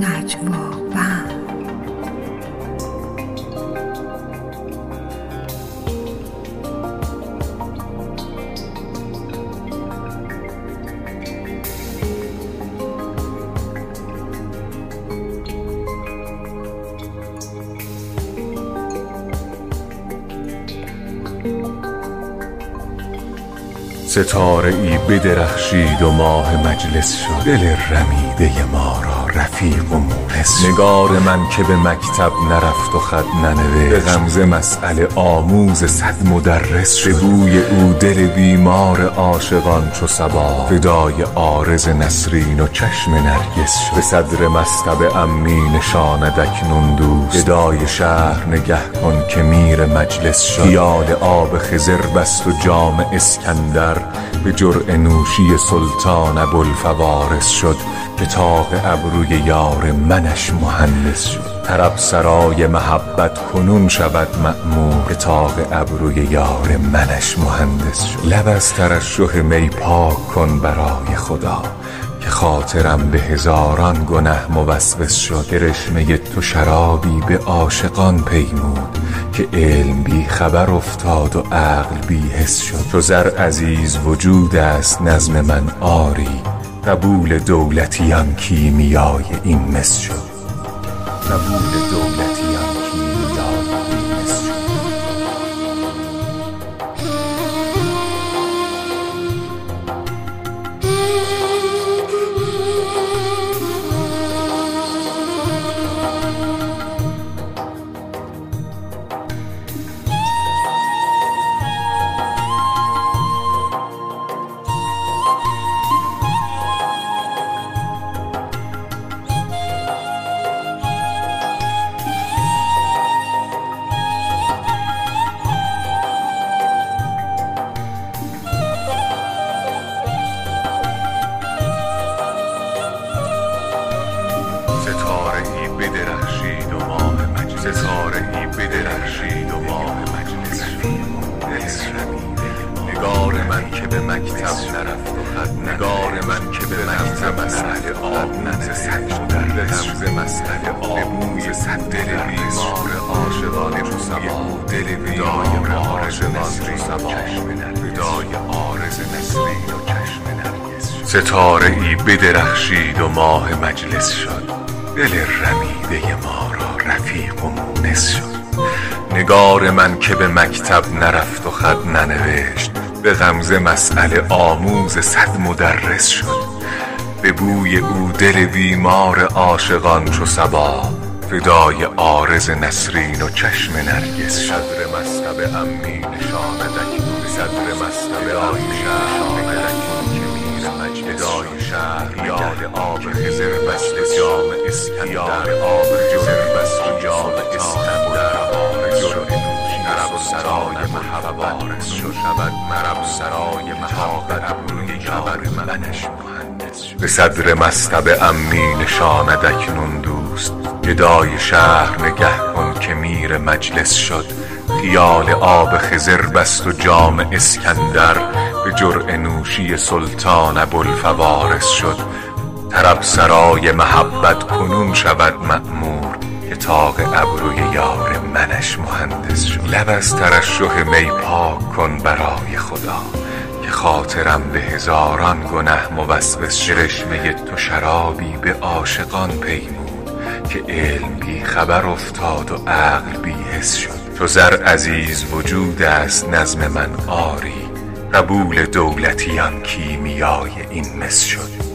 نجوابند. ستاره ای بدرخشید و ماه مجلس شد، دل رمیده ما را رفیق و مونس شد. نگار من که به مکتب نرفت و خط ننوشت، به غمزه مسئله آموز صد مدرس شد. به بوی او دل بیمار عاشقان چو صبا، فدای عارض نسرین و چشم نرگس شد. به صدر مصطبه عمی نشاند اکنون دوست، گدای شهر نگه کن که میر مجلس شد. خیال آب خضر بست و جام اسکندر، به جرعه نوشی سلطان ابوالفوارس شد. که طاق ابروی یار منش مهندس شد. طرب سرای محبت کنون شود مأمور، که طاق ابروی یار منش مهندس شد. لب از ترشح می پاک کن برای خدا، که خاطرم به هزاران گنه موسوس شد. کرشمه تو شرابی به عاشقان پیمود، که علم بی خبر افتاد و عقل بی حس شد. چو زر عزیز وجود است نظم من آری، قبول دولتیان کیمیای این مس شد. قبول دولتیان کیمیای این مس شد. نگار من که به مکتب نرفت و خط، نگار من که به مکتب مسئله آموز صد مدرس شد. مسئله آموز صد دل بیمار عاشقان چو صبا، دل بیمار عاشقان چو صبا، فدای عارض نسرین و چشم نرگس شد. ستاره ای بدرخشید و ماه مجلس شد، دل رمیده ما را رفیق و مونس شد. نگار من که به مکتب نرفت و خط ننوشت، به غمزه مسئله آموز صد مدرس شد. به بوی او دل بیمار عاشقان چو صبا، فدای عارض نسرین و چشم نرگس شد. صدر مصطبه عمی نشاند اکنون، صدر مصطبه عمی نشاند اکنون، که میر مجلس شهر یاد آب خضر بست جام اسکندر. آب خضر بست جام اسکندر، سرای محبت شد. شود مرب سرای محبت ابروی یار منش مهندس شد. به صدر مصطبه عمی نشاند اکنون دوست، گدای شهر نگه کن که میر مجلس شد. خیال آب خضر بست و جام اسکندر، به جرعه نوشی سلطان ابوالفوارس شد. طرب سرای محبت کنون شود مأمور، که طاق ابروی یار منش مهندس شد. لب از ترشح می پاک کن برای خدا، که خاطرم به هزاران گنه موسوس شد. کرشمه تو شرابی به عاشقان پیمود، که علم بی خبر افتاد و عقل بی حس شد. چو زر عزیز وجود است نظم من آری، قبول دولتیان کیمیای این مس شد.